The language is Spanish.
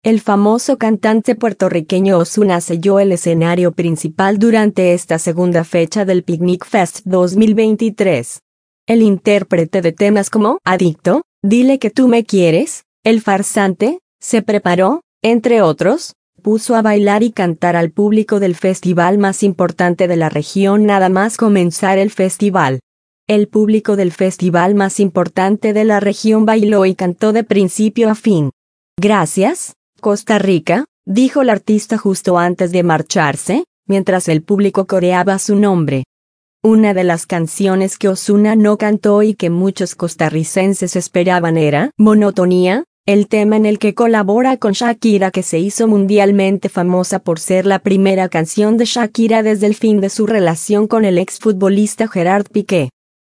El famoso cantante puertorriqueño Ozuna selló el escenario principal durante esta segunda fecha del Picnic Fest 2023. El intérprete de temas como Adicto, Dile que tú me quieres, El farsante, Se preparó, entre otros, puso a bailar y cantar al público del festival más importante de la región nada más comenzar el festival. El público del festival más importante de la región bailó y cantó de principio a fin. Gracias, Costa Rica, dijo el artista justo antes de marcharse, mientras el público coreaba su nombre. Una de las canciones que Ozuna no cantó y que muchos costarricenses esperaban era Monotonía, el tema en el que colabora con Shakira, que se hizo mundialmente famosa por ser la primera canción de Shakira desde el fin de su relación con el exfutbolista Gerard Piqué.